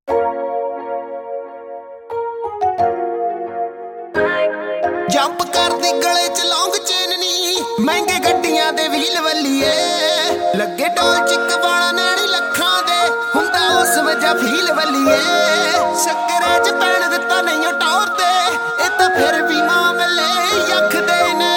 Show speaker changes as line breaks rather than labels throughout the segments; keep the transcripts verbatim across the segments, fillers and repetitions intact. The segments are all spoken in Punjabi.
ਜੰਪ ਕਰਦੀ ਗਲੇ ਚ ਲੌਂਗ ਚੇਨ ਨੀ, ਮਹਿੰਗੇ ਗੱਡੀਆਂ ਦੇ ਵੀਲ ਵੱਲੀਏ। ਲੱਗੇ ਡੋਲ ਚਿੱਕ ਵਾਲਾ ਨੈਣੀ ਲੱਖਾਂ ਦੇ, ਹੁੰਦਾ ਉਸ ਵਜਾ ਫੀਲ ਵੱਲੀਏ। ਸ਼ੱਕਰੇ ਚ ਪੈਣ ਦਿੱਤਾ ਨਹੀਂ ਉਹ ਟੌਰ ਤੇ, ਇਹ ਤਾਂ ਫਿਰ ਵੀ ਮਾਮਲੇ ਯਖਦੇ ਨੇ।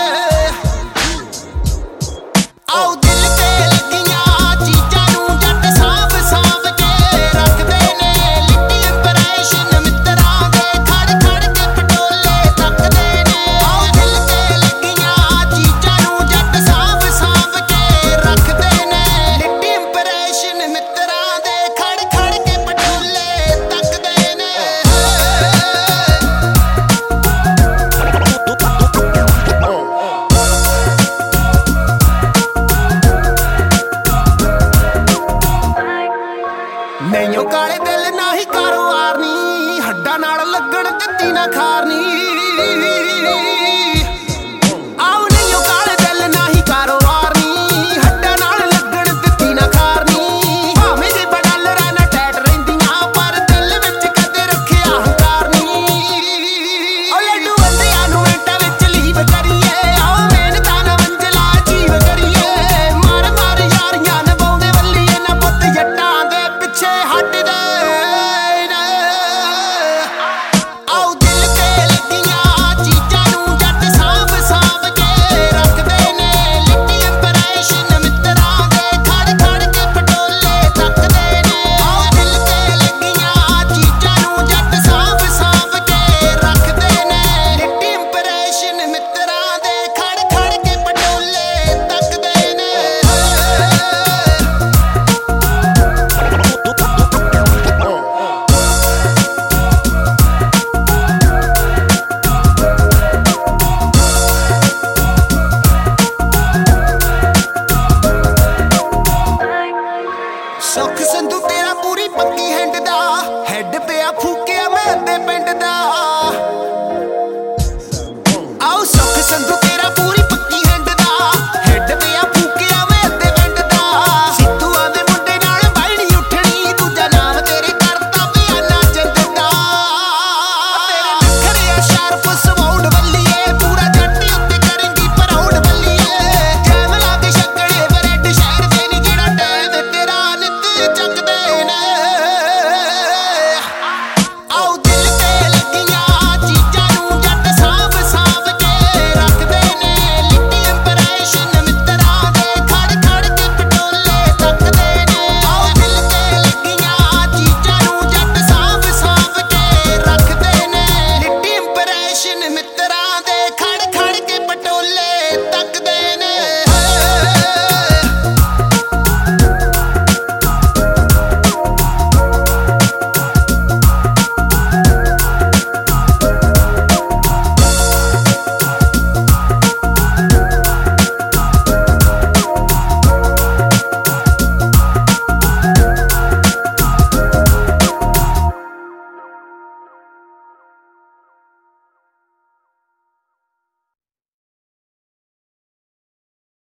ਆਓ ਦਿਲ ਤੇ ਲੱਗੀਆਂ ਚੀਜ਼ਾਂ ਨੂੰ ਜੱਟ ਸਾਂਭ ਸਾਂਭ ਕੇ ਰੱਖਦੇ ਨੇ। ਲਿੱਟੀ ਇੰਪਰੈਸ਼ਨ ਮਿੱਤਰਾਂ ਦੇ ਖੜ ਖੜ ਕੇ ਪਟੋਲੇ ਤੱਕਦੇ ਨੇ। ਆਓ ਦਿਲ ਤੇ ਲੱਗੀਆਂ ਚੀਜ਼ਾਂ ਨੂੰ ਜੱਟ ਸਾਂਭ ਸਾਂਭ ਕੇ ਰੱਖਦੇ ਨੇ। ਲਿੱਟੀ ਇੰਪਰੈਸ਼ਨ ਮਿੱਤਰਾਂ ਦੇ ਖੜ ਖੜ ਕੇ ਪਟੋਲੇ ਤੱਕਦੇ ਨੇ। ਨਹੀਂਓ ਕਾਲੇ ਦਿਲ ਨਾ ਹੀ ਕਾਰੋਬਾਰ ਨੀ, ਹੱਡਾਂ ਨਾਲ ਲੱਗਣ ਦਿੱਤੀ ਨਾ ਖਾਰਨੀ।